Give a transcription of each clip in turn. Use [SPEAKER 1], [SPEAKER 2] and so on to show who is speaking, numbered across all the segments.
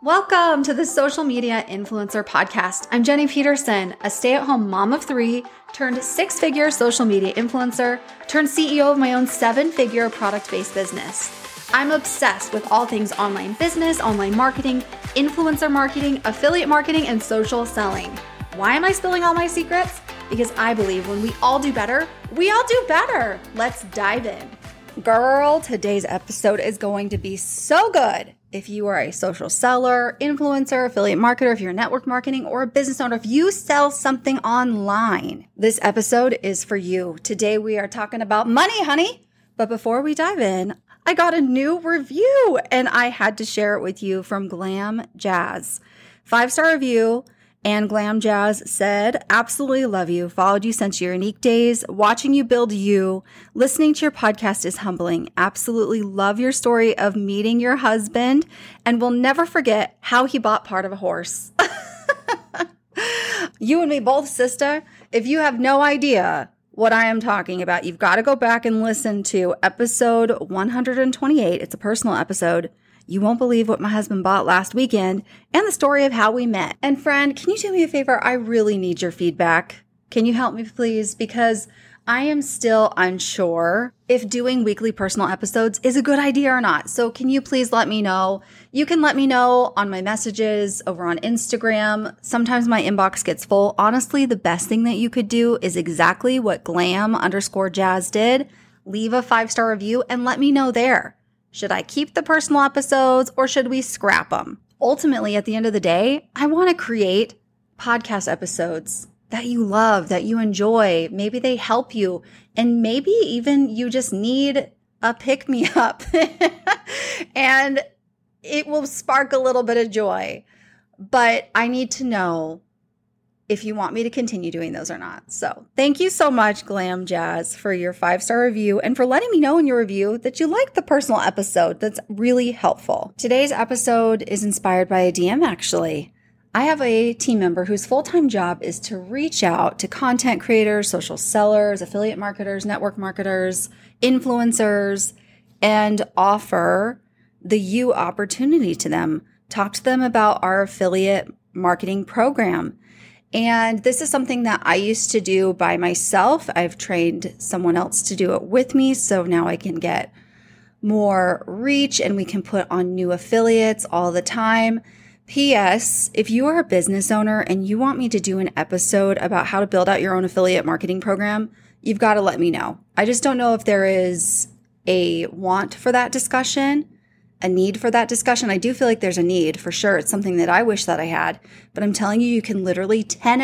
[SPEAKER 1] Welcome to the Social Media Influencer Podcast. I'm Jenny Peterson, a stay-at-home mom of 3, turned 6-figure social media influencer, turned CEO of my own 7-figure product-based business. I'm obsessed with all things online business, online marketing, influencer marketing, affiliate marketing, and social selling. Why am I spilling all my secrets? Because I believe when we all do better, we all do better. Let's dive in. Girl, today's episode is going to be so good. If you are a social seller, influencer, affiliate marketer, if you're network marketing, or a business owner, if you sell something online, this episode is for you. Today we are talking about money, honey. But before we dive in, I got a new review and I had to share it with you from Glam Jazz. 5-star review. And Glam Jazz said, absolutely love you, followed you since your unique days, watching you build you, listening to your podcast is humbling, absolutely love your story of meeting your husband, and will never forget how he bought part of a horse. You and me both, sister. If you have no idea what I am talking about, you've got to go back and listen to episode 128. It's a personal episode. You won't believe what my husband bought last weekend and the story of how we met. And friend, can you do me a favor? I really need your feedback. Can you help me, please? Because I am still unsure if doing weekly personal episodes is a good idea or not. So can you please let me know? You can let me know on my messages over on Instagram. Sometimes my inbox gets full. Honestly, the best thing that you could do is exactly what Glam_Jazz did. Leave a 5-star review and let me know there. Should I keep the personal episodes or should we scrap them? Ultimately, at the end of the day, I want to create podcast episodes that you love, that you enjoy. Maybe they help you, and maybe even you just need a pick-me-up and it will spark a little bit of joy. But I need to know if you want me to continue doing those or not. So thank you so much, Glam Jazz, for your 5-star review and for letting me know in your review that you like the personal episode. That's really helpful. Today's episode is inspired by a DM, actually. I have a team member whose full-time job is to reach out to content creators, social sellers, affiliate marketers, network marketers, influencers, and offer the You opportunity to them. Talk to them about our affiliate marketing program. And this is something that I used to do by myself. I've trained someone else to do it with me. So now I can get more reach and we can put on new affiliates all the time. P.S. If you are a business owner and you want me to do an episode about how to build out your own affiliate marketing program, you've got to let me know. I just don't know if there is a want for that discussion. A need for that discussion. I do feel like there's a need for sure. It's something that I wish that I had, but I'm telling you, you can literally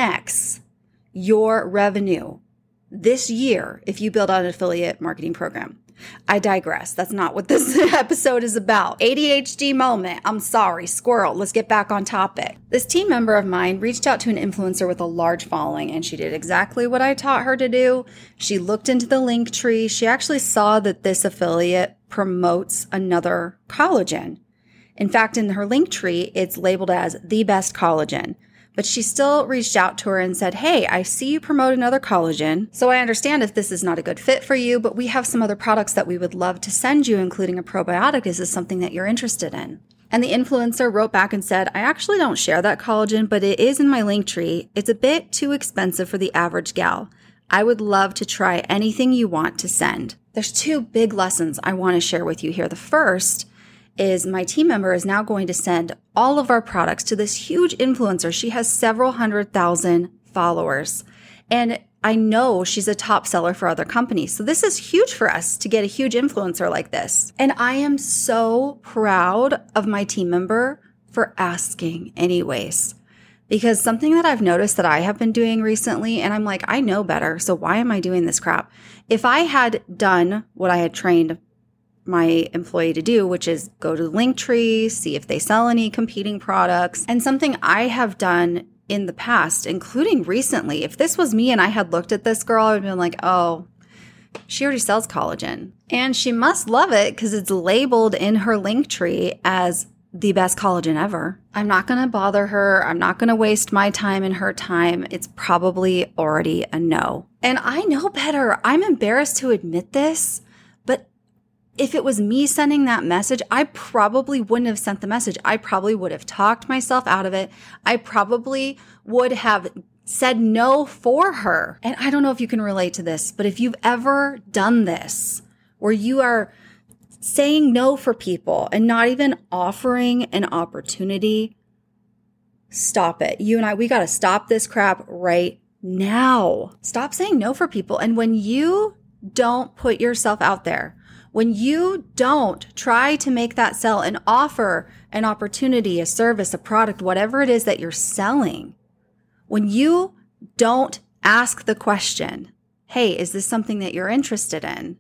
[SPEAKER 1] 10x your revenue this year if you build out an affiliate marketing program. I digress. That's not what this episode is about. ADHD moment. I'm sorry, squirrel. Let's get back on topic. This team member of mine reached out to an influencer with a large following, and she did exactly what I taught her to do. She looked into the link tree. She actually saw that this affiliate promotes another collagen. In fact, in her link tree, it's labeled as the best collagen. But she still reached out to her and said, hey, I see you promote another collagen. So I understand if this is not a good fit for you, but we have some other products that we would love to send you, including a probiotic. Is this something that you're interested in? And the influencer wrote back and said, I actually don't share that collagen, but it is in my link tree. It's a bit too expensive for the average gal. I would love to try anything you want to send. There's 2 big lessons I want to share with you here. The first is my team member is now going to send all of our products to this huge influencer. She has several 100,000 followers. And I know she's a top seller for other companies. So this is huge for us to get a huge influencer like this. And I am so proud of my team member for asking anyways. Because something that I've noticed that I have been doing recently, and I'm like, I know better. So why am I doing this crap? If I had done what I had trained my employee to do, which is go to the link tree, see if they sell any competing products. And something I have done in the past, including recently, if this was me and I had looked at this girl, I would have been like, oh, she already sells collagen. And she must love it because it's labeled in her link tree as the best collagen ever. I'm not going to bother her. I'm not going to waste my time and her time. It's probably already a no. And I know better. I'm embarrassed to admit this, but If it was me sending that message, I probably wouldn't have sent the message. I probably would have talked myself out of it. I probably would have said no for her. And I don't know if you can relate to this, but if you've ever done this, where you are saying no for people and not even offering an opportunity, stop it. You and I, we got to stop this crap right now. Stop saying no for people. And when you don't put yourself out there, when you don't try to make that sell and offer an opportunity, a service, a product, whatever it is that you're selling, when you don't ask the question, hey, is this something that you're interested in?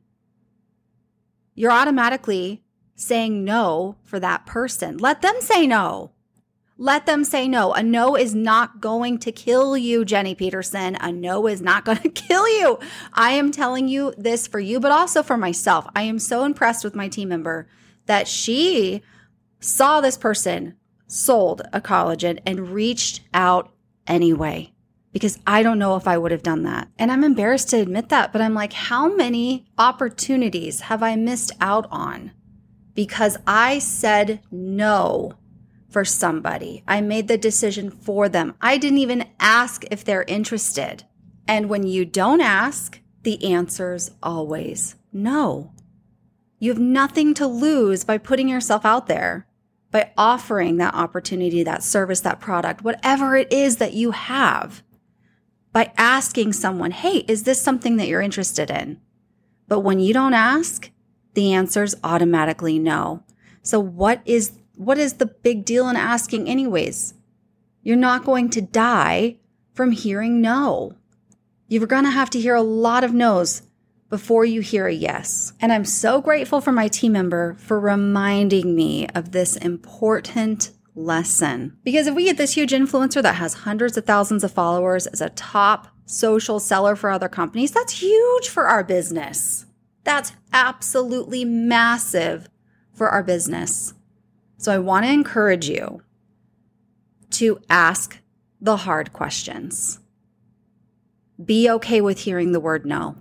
[SPEAKER 1] You're automatically saying no for that person. Let them say no. Let them say no. A no is not going to kill you, Jenny Peterson. A no is not going to kill you. I am telling you this for you, but also for myself. I am so impressed with my team member that she saw this person sold a collagen and reached out anyway, because I don't know if I would have done that. And I'm embarrassed to admit that, but I'm like, how many opportunities have I missed out on because I said no for somebody? I made the decision for them. I didn't even ask if they're interested. And when you don't ask, the answer's always no. You have nothing to lose by putting yourself out there, by offering that opportunity, that service, that product, whatever it is that you have, by asking someone, hey, is this something that you're interested in? But when you don't ask, the answer's automatically no. So what is the big deal in asking anyways? You're not going to die from hearing no. You're going to have to hear a lot of no's before you hear a yes. And I'm so grateful for my team member for reminding me of this important lesson. Because if we get this huge influencer that has hundreds of thousands of followers as a top social seller for other companies, that's huge for our business. That's absolutely massive for our business. So I want to encourage you to ask the hard questions. Be okay with hearing the word no.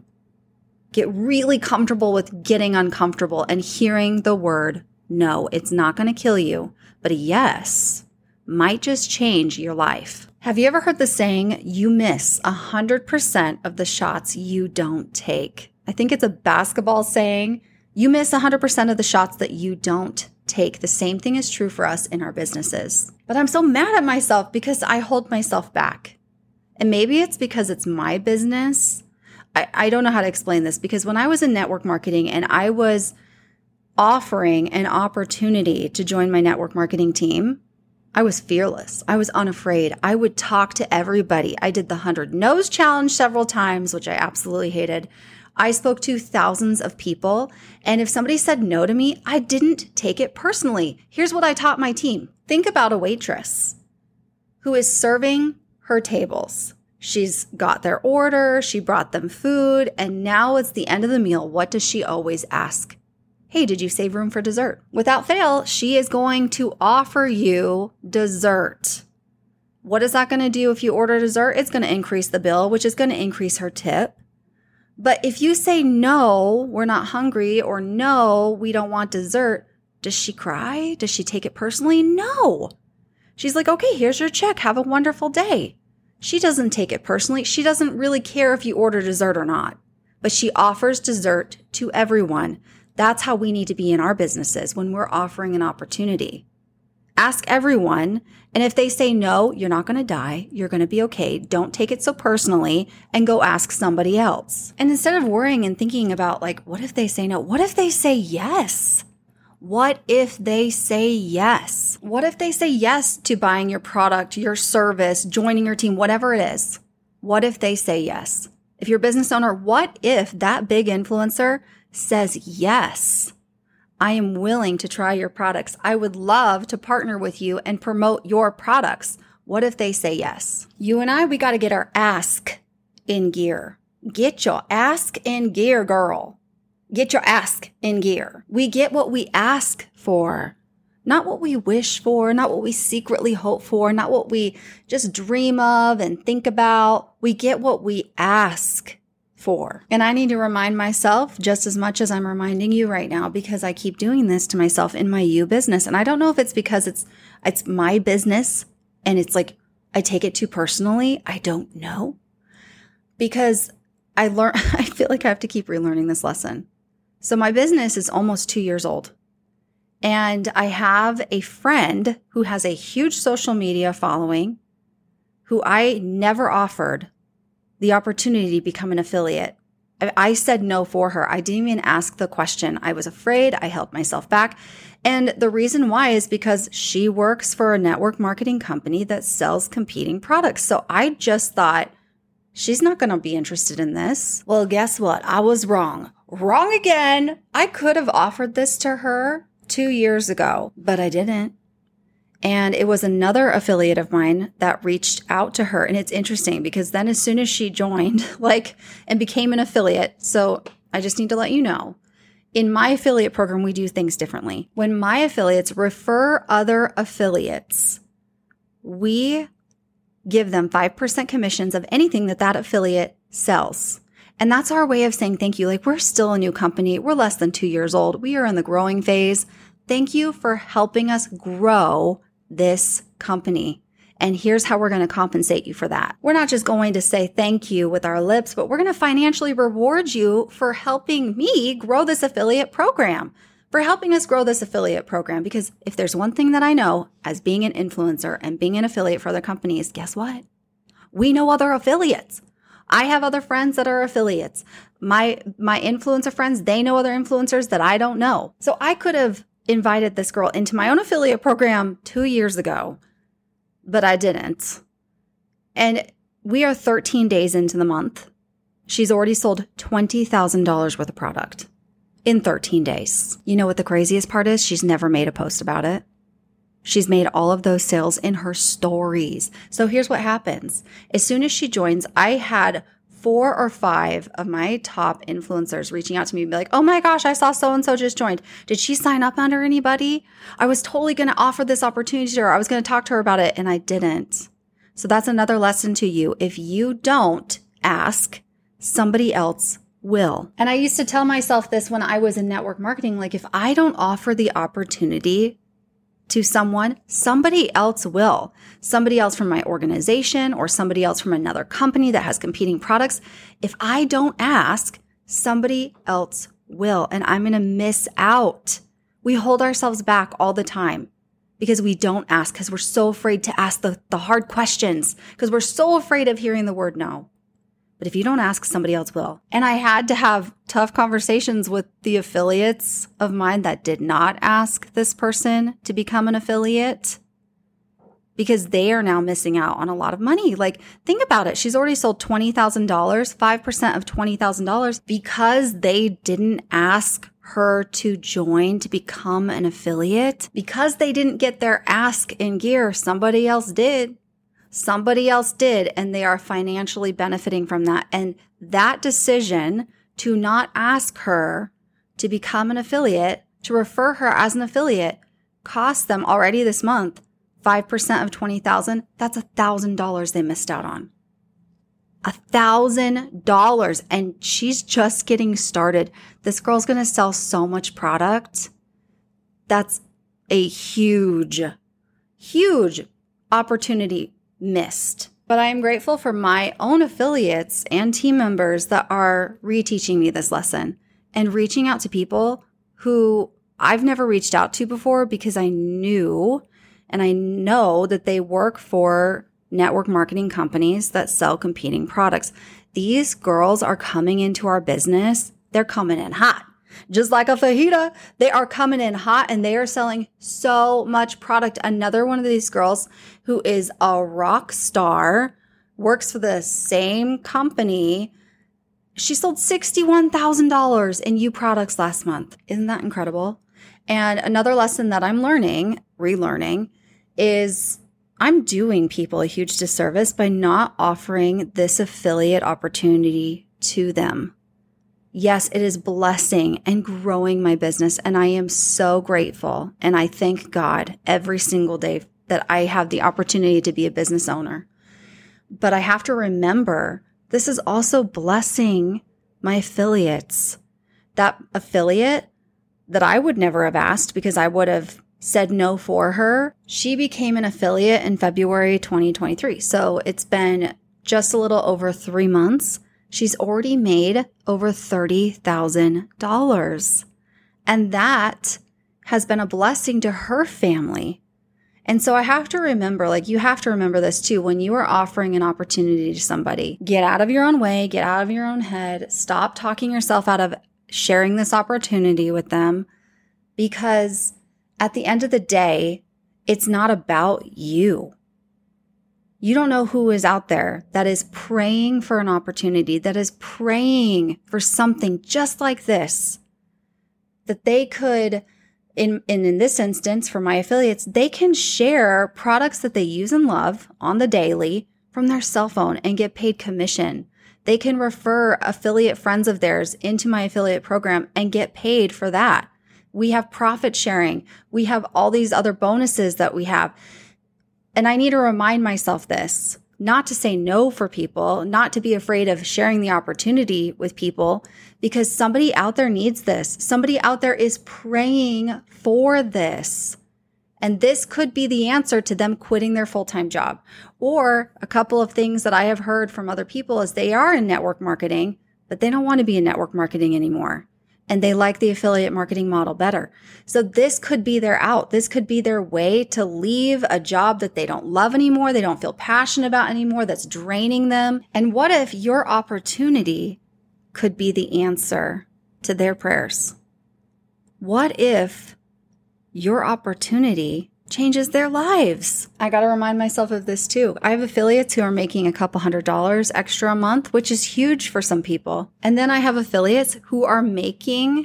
[SPEAKER 1] Get really comfortable with getting uncomfortable and hearing the word no. It's not going to kill you, but a yes might just change your life. Have you ever heard the saying, you miss 100% of the shots you don't take? I think it's a basketball saying, you miss 100% of the shots that you don't take. The same thing is true for us in our businesses. But I'm so mad at myself because I hold myself back. And maybe it's because it's my business. I don't know how to explain this, because when I was in network marketing and I was offering an opportunity to join my network marketing team, I was fearless. I was unafraid. I would talk to everybody. I did the 100 No's challenge several times, which I absolutely hated. I spoke to thousands of people, and if somebody said no to me, I didn't take it personally. Here's what I taught my team. Think about a waitress who is serving her tables. She's got their order, she brought them food, and now it's the end of the meal. What does she always ask? Hey, did you save room for dessert? Without fail, she is going to offer you dessert. What is that going to do if you order dessert? It's going to increase the bill, which is going to increase her tip. But if you say, no, we're not hungry, or no, we don't want dessert, does she cry? Does she take it personally? No. She's like, okay, here's your check. Have a wonderful day. She doesn't take it personally. She doesn't really care if you order dessert or not, but she offers dessert to everyone. That's how we need to be in our businesses when we're offering an opportunity. Ask everyone, and if they say no, you're not going to die. You're going to be okay. Don't take it so personally and go ask somebody else. And instead of worrying and thinking about like, what if they say no? What if they say yes? What if they say yes? What if they say yes to buying your product, your service, joining your team, whatever it is? What if they say yes? If you're a business owner, what if that big influencer says yes? I am willing to try your products. I would love to partner with you and promote your products. What if they say yes? You and I, we got to get our ask in gear. Get your ask in gear, girl. Get your ask in gear. We get what we ask for, not what we wish for, not what we secretly hope for, not what we just dream of and think about. We get what we ask for. And I need to remind myself just as much as I'm reminding you right now, because I keep doing this to myself in my You business. And I don't know if it's because it's my business and it's like I take it too personally. I don't know. Because I feel like I have to keep relearning this lesson. So my business is almost 2 years old. And I have a friend who has a huge social media following who I never offered the opportunity to become an affiliate. I said no for her. I didn't even ask the question. I was afraid. I held myself back. And the reason why is because she works for a network marketing company that sells competing products. So I just thought, she's not going to be interested in this. Well, guess what? I was wrong. Wrong again. I could have offered this to her 2 years ago, but I didn't. And it was another affiliate of mine that reached out to her. And it's interesting because then as soon as she joined, and became an affiliate, so I just need to let you know, in my affiliate program, we do things differently. When my affiliates refer other affiliates, we give them 5% commissions of anything that affiliate sells. And that's our way of saying thank you. We're still a new company. We're less than 2 years old. We are in the growing phase. Thank you for helping us grow this company. And here's how we're going to compensate you for that. We're not just going to say thank you with our lips, but we're going to financially reward you for helping me grow this affiliate program, Because if there's one thing that I know as being an influencer and being an affiliate for other companies, guess what? We know other affiliates. I have other friends that are affiliates. My influencer friends, they know other influencers that I don't know. So I could have invited this girl into my own affiliate program 2 years ago, but I didn't. And we are 13 days into the month. She's already sold $20,000 worth of product in 13 days. You know what the craziest part is? She's never made a post about it. She's made all of those sales in her stories. So here's what happens. As soon as she joins, I had 4 or 5 of my top influencers reaching out to me and be like, oh my gosh, I saw so-and-so just joined. Did she sign up under anybody? I was totally going to offer this opportunity to her. I was going to talk to her about it and I didn't. So that's another lesson to you. If you don't ask, somebody else will. And I used to tell myself this when I was in network marketing, if I don't offer the opportunity to someone, somebody else will. Somebody else from my organization or somebody else from another company that has competing products. If I don't ask, somebody else will, and I'm going to miss out. We hold ourselves back all the time because we don't ask, because we're so afraid to ask the hard questions, because we're so afraid of hearing the word no. But if you don't ask, somebody else will. And I had to have tough conversations with the affiliates of mine that did not ask this person to become an affiliate, because they are now missing out on a lot of money. Think about it. She's already sold $20,000, 5% of $20,000, because they didn't ask her to join to become an affiliate. Because they didn't get their ask in gear, somebody else did. Somebody else did, and they are financially benefiting from that. And that decision to not ask her to become an affiliate, to refer her as an affiliate, cost them already this month 5% of $20,000. That's $1,000 they missed out on. $1,000. And she's just getting started. This girl's going to sell so much product. That's a huge, huge opportunity missed. But I am grateful for my own affiliates and team members that are reteaching me this lesson and reaching out to people who I've never reached out to before, because I knew and I know that they work for network marketing companies that sell competing products. These girls are coming into our business. They're coming in hot. Just like a fajita, they are coming in hot and they are selling so much product. Another one of these girls who is a rock star, works for the same company. She sold $61,000 in You products last month. Isn't that incredible? And another lesson that I'm relearning, is I'm doing people a huge disservice by not offering this affiliate opportunity to them. Yes, it is blessing and growing my business, and I am so grateful, and I thank God every single day that I have the opportunity to be a business owner. But I have to remember, this is also blessing my affiliates. That affiliate that I would never have asked because I would have said no for her, she became an affiliate in February 2023. So it's been just a little over 3 months. She's already made over $30,000. And that has been a blessing to her family. And so I have to remember, you have to remember this too, when you are offering an opportunity to somebody, get out of your own way, get out of your own head, stop talking yourself out of sharing this opportunity with them, because at the end of the day, it's not about you. You don't know who is out there that is praying for an opportunity, that is praying for something just like this, that they could, in this instance, for my affiliates, they can share products that they use and love on the daily from their cell phone and get paid commission. They can refer affiliate friends of theirs into my affiliate program and get paid for that. We have profit sharing. We have all these other bonuses that we have. And I need to remind myself this, not to say no for people, not to be afraid of sharing the opportunity with people, because somebody out there needs this. Somebody out there is praying for this. And this could be the answer to them quitting their full-time job. Or a couple of things that I have heard from other people is they are in network marketing, but they don't want to be in network marketing anymore. And they like the affiliate marketing model better. So this could be their out. This could be their way to leave a job that they don't love anymore, they don't feel passionate about anymore, that's draining them. And what if your opportunity could be the answer to their prayers? What if your opportunity changes their lives? I got to remind myself of this too. I have affiliates who are making a couple $100 extra a month, which is huge for some people. And then I have affiliates who are making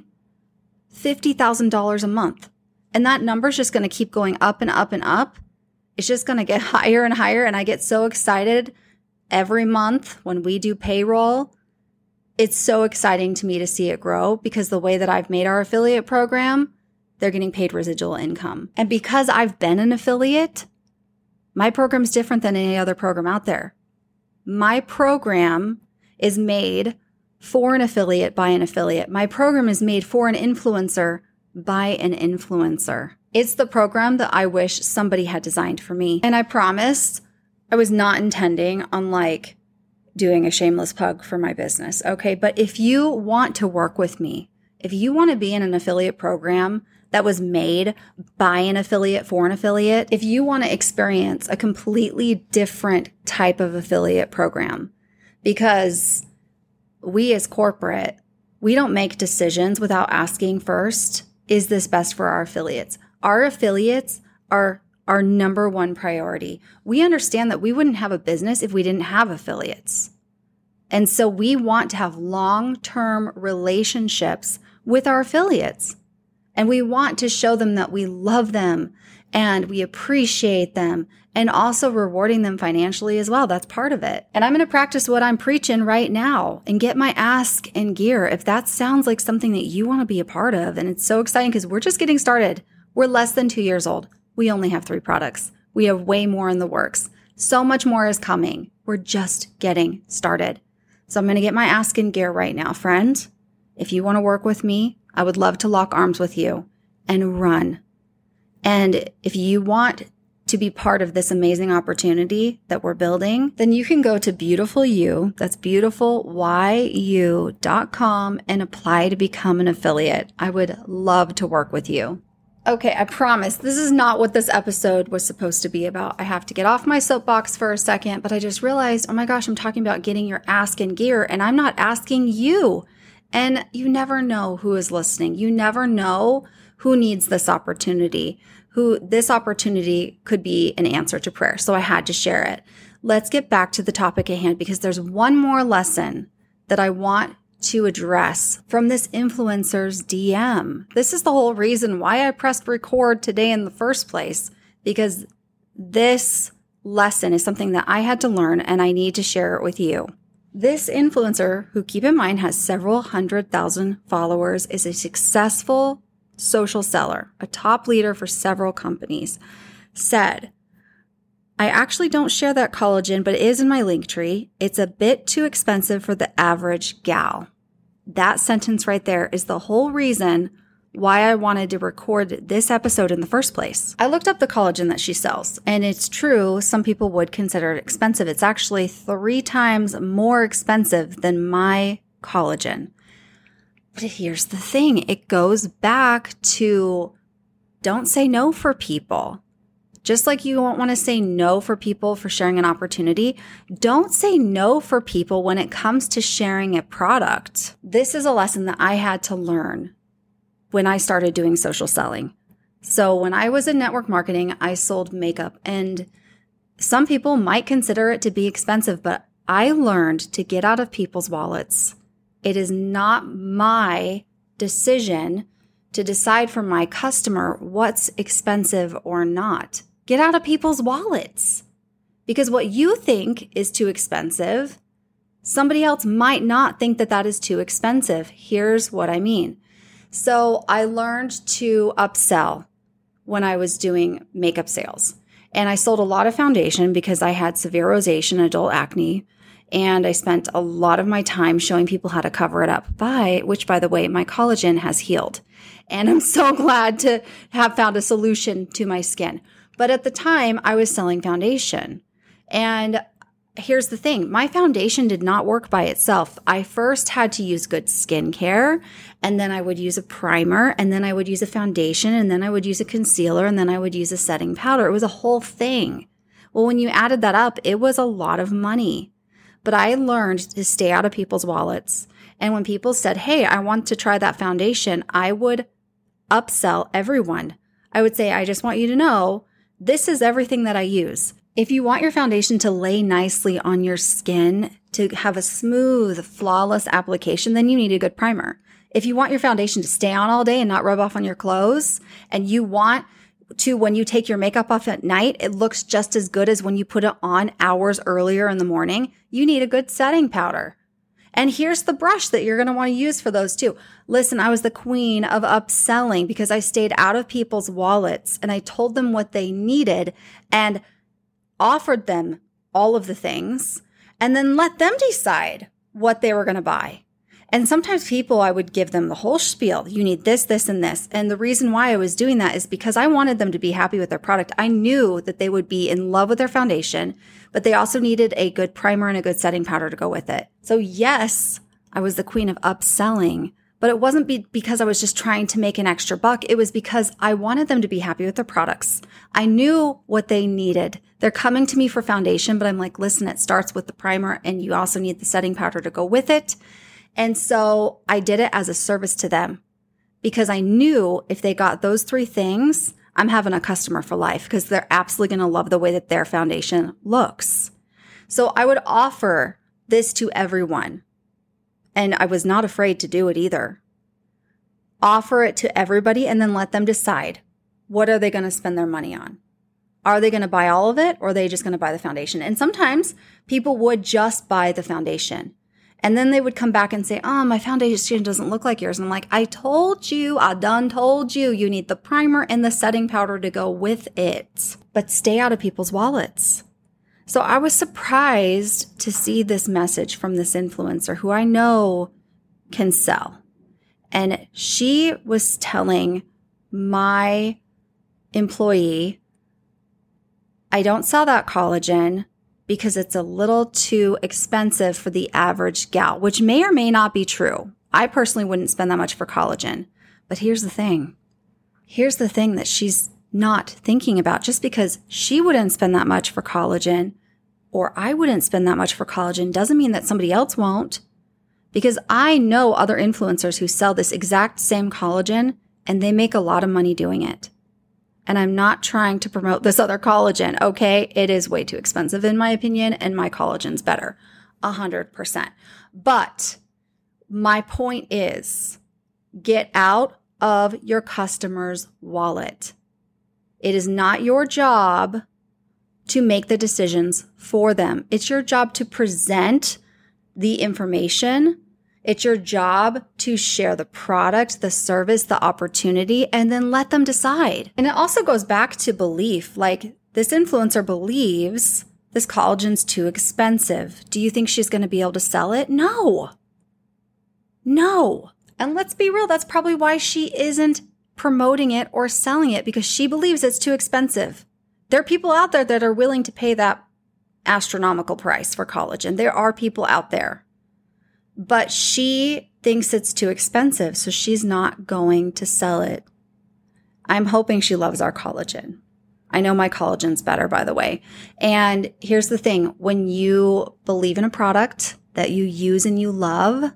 [SPEAKER 1] $50,000 a month. And that number is just going to keep going up and up and up. It's just going to get higher and higher. And I get so excited every month when we do payroll. It's so exciting to me to see it grow, because the way that I've made our affiliate program, they're getting paid residual income. And because I've been an affiliate, my program is different than any other program out there. My program is made for an affiliate by an affiliate. My program is made for an influencer by an influencer. It's the program that I wish somebody had designed for me. And I promised I was not intending on doing a shameless plug for my business. Okay. But if you want to work with me, if you want to be in an affiliate program that was made by an affiliate for an affiliate, if you want to experience a completely different type of affiliate program, because we as corporate, we don't make decisions without asking first, is this best for our affiliates? Our affiliates are our number one priority. We understand that we wouldn't have a business if we didn't have affiliates. And so we want to have long-term relationships with our affiliates. And we want to show them that we love them and we appreciate them, and also rewarding them financially as well. That's part of it. And I'm going to practice what I'm preaching right now and get my ask in gear if that sounds like something that you want to be a part of. And it's so exciting because we're just getting started. We're less than 2 years old. We only have 3 products. We have way more in the works. So much more is coming. We're just getting started. So I'm going to get my ask in gear right now. Friend, if you want to work with me, I would love to lock arms with you and run. And if you want to be part of this amazing opportunity that we're building, then you can go to Beautiful You, that's beautifulyu.com, and apply to become an affiliate. I would love to work with you. Okay, I promise this is not what this episode was supposed to be about. I have to get off my soapbox for a second, but I just realized, oh my gosh, I'm talking about getting your ask in gear, and I'm not asking you. And you never know who is listening. You never know who needs this opportunity, who this opportunity could be an answer to prayer. So I had to share it. Let's get back to the topic at hand, because there's one more lesson that I want to address from this influencer's DM. This is the whole reason why I pressed record today in the first place, because this lesson is something that I had to learn and I need to share it with you. This influencer, who, keep in mind, has several 100,000 followers, is a successful social seller, a top leader for several companies, said, I actually don't share that collagen, but it is in my link tree. It's a bit too expensive for the average gal. That sentence right there is the whole reason why I wanted to record this episode in the first place. I looked up the collagen that she sells, and it's true, some people would consider it expensive. It's actually 3 times more expensive than my collagen. But here's the thing. It goes back to don't say no for people. Just like you won't want to say no for people for sharing an opportunity, don't say no for people when it comes to sharing a product. This is a lesson that I had to learn when I started doing social selling. So when I was in network marketing, I sold makeup, and some people might consider it to be expensive, but I learned to get out of people's wallets. It is not my decision to decide for my customer what's expensive or not. Get out of people's wallets. Because what you think is too expensive, somebody else might not think that that is too expensive. Here's what I mean. So I learned to upsell when I was doing makeup sales. And I sold a lot of foundation because I had severe rosacea and adult acne. And I spent a lot of my time showing people how to cover it up, which, by the way, my collagen has healed. And I'm so glad to have found a solution to my skin. But at the time, I was selling foundation. And here's the thing. My foundation did not work by itself. I first had to use good skincare, and then I would use a primer, and then I would use a foundation, and then I would use a concealer, and then I would use a setting powder. It was a whole thing. Well, when you added that up, it was a lot of money. But I learned to stay out of people's wallets. And when people said, hey, I want to try that foundation, I would upsell everyone. I would say, I just want you to know, this is everything that I use. If you want your foundation to lay nicely on your skin, to have a smooth, flawless application, then you need a good primer. If you want your foundation to stay on all day and not rub off on your clothes, and you want to, when you take your makeup off at night, it looks just as good as when you put it on hours earlier in the morning, you need a good setting powder. And here's the brush that you're going to want to use for those too. Listen, I was the queen of upselling because I stayed out of people's wallets and I told them what they needed and offered them all of the things and then let them decide what they were going to buy. And sometimes people, I would give them the whole spiel. You need this, this, and this. And the reason why I was doing that is because I wanted them to be happy with their product. I knew that they would be in love with their foundation, but they also needed a good primer and a good setting powder to go with it. So yes, I was the queen of upselling, but it wasn't because I was just trying to make an extra buck. It was because I wanted them to be happy with their products. I knew what they needed. They're coming to me for foundation, but I'm like, listen, it starts with the primer and you also need the setting powder to go with it. And so I did it as a service to them because I knew if they got those 3 things, I'm having a customer for life because they're absolutely going to love the way that their foundation looks. So I would offer this to everyone. And I was not afraid to do it either. Offer it to everybody and then let them decide, what are they going to spend their money on? Are they going to buy all of it or are they just going to buy the foundation? And sometimes people would just buy the foundation. And then they would come back and say, oh, my foundation doesn't look like yours. And I'm like, I told you, I done told you, you need the primer and the setting powder to go with it. But stay out of people's wallets. So I was surprised to see this message from this influencer who I know can sell. And she was telling my employee, I don't sell that collagen because it's a little too expensive for the average gal, which may or may not be true. I personally wouldn't spend that much for collagen. But here's the thing. Here's the thing that she's not thinking about. Just because she wouldn't spend that much for collagen or I wouldn't spend that much for collagen doesn't mean that somebody else won't. Because I know other influencers who sell this exact same collagen and they make a lot of money doing it. And I'm not trying to promote this other collagen, okay? It is way too expensive in my opinion, and my collagen's better, 100%. But my point is, get out of your customer's wallet. It is not your job to make the decisions for them. It's your job to present the information. It's your job to share the product, the service, the opportunity, and then let them decide. And it also goes back to belief. Like this influencer believes this collagen's too expensive. Do you think she's going to be able to sell it? No. No. And let's be real, that's probably why she isn't promoting it or selling it, because she believes it's too expensive. There are people out there that are willing to pay that astronomical price for collagen. There are people out there. But she thinks it's too expensive, so she's not going to sell it. I'm hoping she loves our collagen. I know my collagen's better, by the way. And here's the thing. When you believe in a product that you use and you love,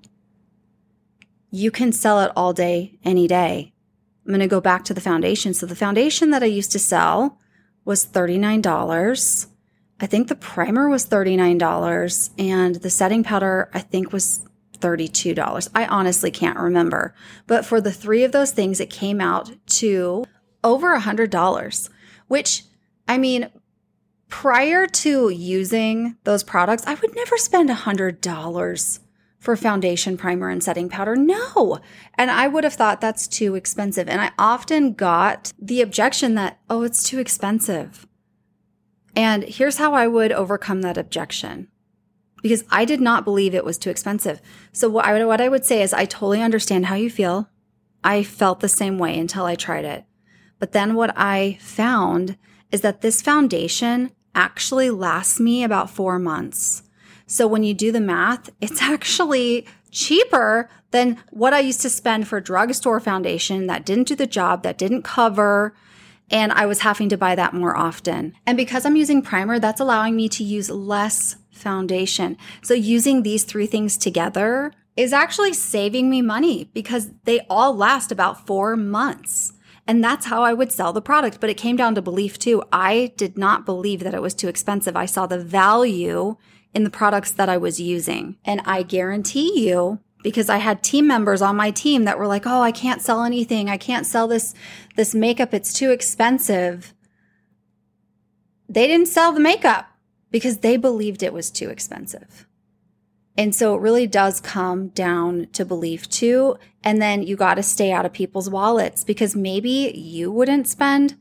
[SPEAKER 1] you can sell it all day, any day. I'm going to go back to the foundation. So the foundation that I used to sell was $39. I think the primer was $39, and the setting powder, I think, was $32. I honestly can't remember. But for the three of those things, it came out to over $100, which, I mean, prior to using those products, I would never spend $100 for foundation, primer, and setting powder. No. And I would have thought that's too expensive. And I often got the objection that, oh, it's too expensive. And here's how I would overcome that objection, because I did not believe it was too expensive. So what I would say is, I totally understand how you feel. I felt the same way until I tried it. But then what I found is that this foundation actually lasts me about 4 months. So when you do the math, it's actually cheaper than what I used to spend for drugstore foundation that didn't do the job, that didn't cover, and I was having to buy that more often. And because I'm using primer, that's allowing me to use less foundation. So using these three things together is actually saving me money, because they all last about 4 months. And that's how I would sell the product. But it came down to belief too. I did not believe that it was too expensive. I saw the value in the products that I was using. And I guarantee you, because I had team members on my team that were like, oh, I can't sell anything. I can't sell this makeup. It's too expensive. They didn't sell the makeup because they believed it was too expensive. And so it really does come down to belief too. And then you got to stay out of people's wallets, because maybe you wouldn't spend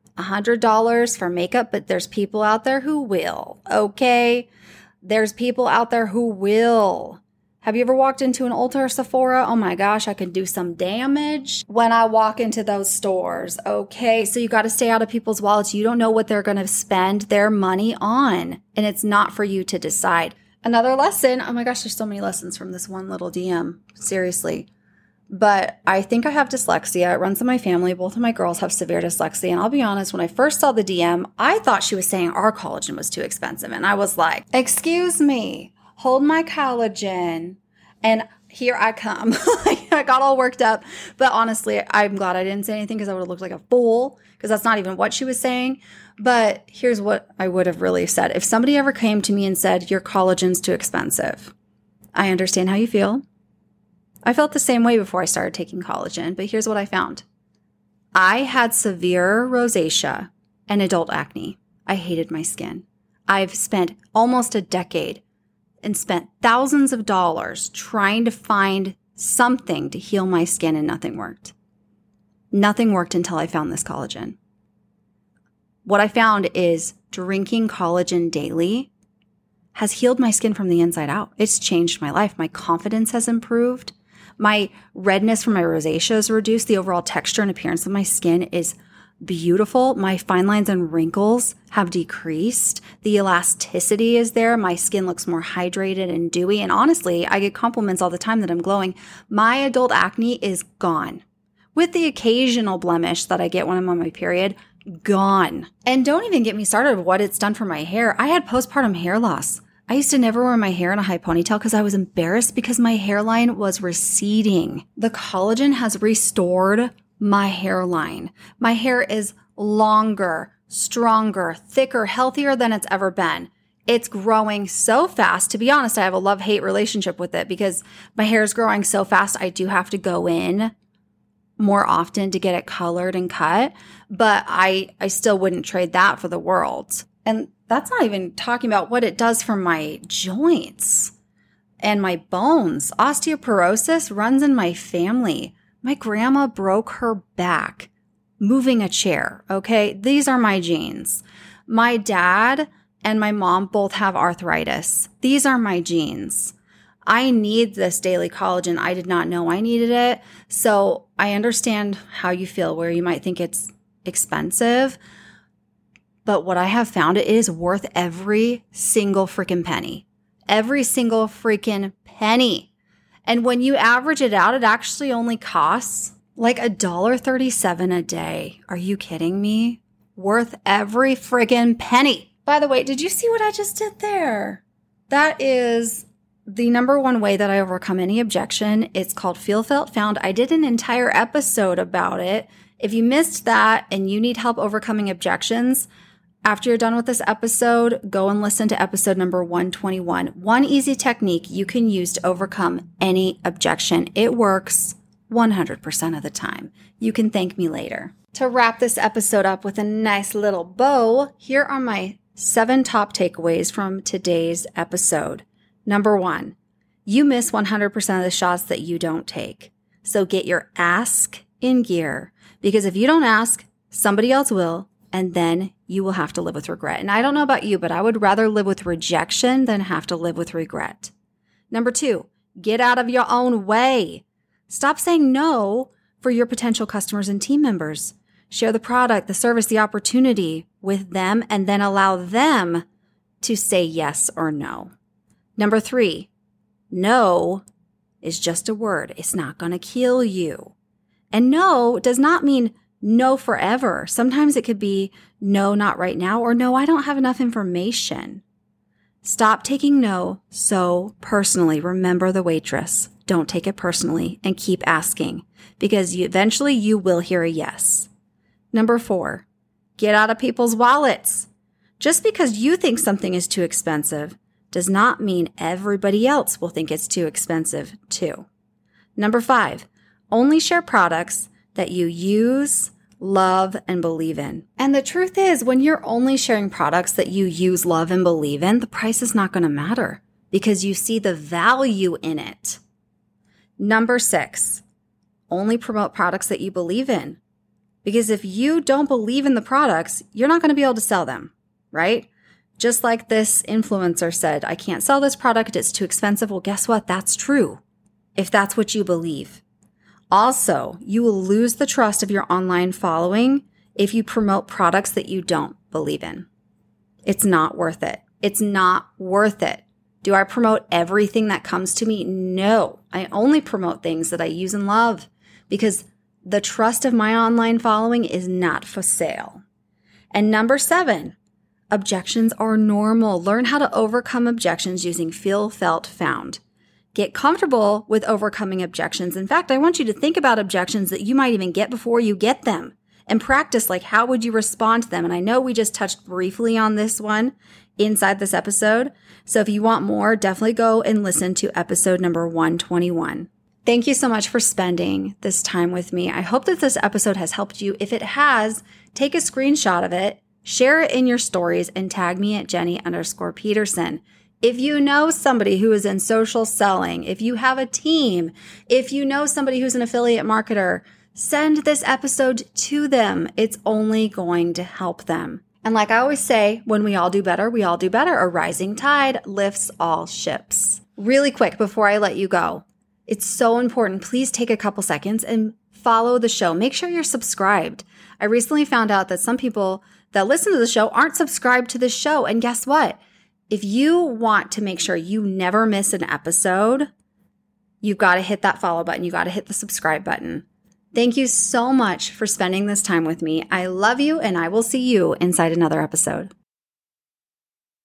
[SPEAKER 1] $100 for makeup, but there's people out there who will. Okay. There's people out there who will. Have you ever walked into an Ulta or Sephora? Oh my gosh, I can do some damage when I walk into those stores. Okay, so you got to stay out of people's wallets. You don't know what they're going to spend their money on, and it's not for you to decide. Another lesson, oh my gosh, there's so many lessons from this one little DM, seriously. But I think I have dyslexia. It runs in my family. Both of my girls have severe dyslexia. And I'll be honest, when I first saw the DM, I thought she was saying our collagen was too expensive. And I was like, excuse me. Hold my collagen, and here I come. I got all worked up. But honestly, I'm glad I didn't say anything, because I would have looked like a fool, because that's not even what she was saying. But here's what I would have really said. If somebody ever came to me and said, your collagen's too expensive, I understand how you feel. I felt the same way before I started taking collagen, but here's what I found. I had severe rosacea and adult acne. I hated my skin. I've spent almost a decade and spent thousands of dollars trying to find something to heal my skin, and nothing worked. Nothing worked until I found this collagen. What I found is drinking collagen daily has healed my skin from the inside out. It's changed my life. My confidence has improved. My redness from my rosacea is reduced. The overall texture and appearance of my skin is beautiful. My fine lines and wrinkles have decreased. The elasticity is there. My skin looks more hydrated and dewy. And honestly, I get compliments all the time that I'm glowing. My adult acne is gone, with the occasional blemish that I get when I'm on my period. Gone. And don't even get me started with what it's done for my hair. I had postpartum hair loss. I used to never wear my hair in a high ponytail because I was embarrassed because my hairline was receding. The collagen has restored my hairline. My hair is longer, stronger, thicker, healthier than it's ever been. It's growing so fast. To be honest, I have a love-hate relationship with it, because my hair is growing so fast. I do have to go in more often to get it colored and cut, but I still wouldn't trade that for the world. And that's not even talking about what it does for my joints and my bones. Osteoporosis runs in my family. My grandma broke her back moving a chair, okay? These are my genes. My dad and my mom both have arthritis. These are my genes. I need this daily collagen. I did not know I needed it. So I understand how you feel, where you might think it's expensive. But what I have found, it is worth every single freaking penny. Every single freaking penny. And when you average it out, it actually only costs like $1.37 a day. Are you kidding me? Worth every friggin' penny. By the way, did you see what I just did there? That is the number one way that I overcome any objection. It's called Feel Felt Found. I did an entire episode about it. If you missed that and you need help overcoming objections, after you're done with this episode, go and listen to episode number 121. One easy technique you can use to overcome any objection. It works 100% of the time. You can thank me later. To wrap this episode up with a nice little bow, here are my 7 top takeaways from today's episode. Number 1, you miss 100% of the shots that you don't take. So get your ask in gear, because if you don't ask, somebody else will, and then you will have to live with regret. And I don't know about you, but I would rather live with rejection than have to live with regret. Number 2, get out of your own way. Stop saying no for your potential customers and team members. Share the product, the service, the opportunity with them, and then allow them to say yes or no. Number 3, no is just a word. It's not going to kill you. And no does not mean no forever. Sometimes it could be no, not right now, or no, I don't have enough information. Stop taking no so personally. Remember the waitress. Don't take it personally and keep asking, because eventually you will hear a yes. Number 4, get out of people's wallets. Just because you think something is too expensive does not mean everybody else will think it's too expensive too. Number 5, only share products that you use, love, and believe in. And the truth is, when you're only sharing products that you use, love, and believe in, the price is not going to matter because you see the value in it. Number 6, only promote products that you believe in. Because if you don't believe in the products, you're not going to be able to sell them, right? Just like this influencer said, I can't sell this product, it's too expensive. Well, guess what? That's true, if that's what you believe. Also, you will lose the trust of your online following if you promote products that you don't believe in. It's not worth it. It's not worth it. Do I promote everything that comes to me? No. I only promote things that I use and love, because the trust of my online following is not for sale. And number 7, objections are normal. Learn how to overcome objections using Feel Felt Found. Get comfortable with overcoming objections. In fact, I want you to think about objections that you might even get before you get them and practice, like, how would you respond to them? And I know we just touched briefly on this one inside this episode. So if you want more, definitely go and listen to episode number 121. Thank you so much for spending this time with me. I hope that this episode has helped you. If it has, take a screenshot of it, share it in your stories, and tag me at Jenny_Peterson. If you know somebody who is in social selling, if you have a team, if you know somebody who's an affiliate marketer, send this episode to them. It's only going to help them. And like I always say, when we all do better, we all do better. A rising tide lifts all ships. Really quick before I let you go, it's so important. Please take a couple seconds and follow the show. Make sure you're subscribed. I recently found out that some people that listen to the show aren't subscribed to the show. And guess what? If you want to make sure you never miss an episode, you've got to hit that follow button. You got to hit the subscribe button. Thank you so much for spending this time with me. I love you, and I will see you inside another episode.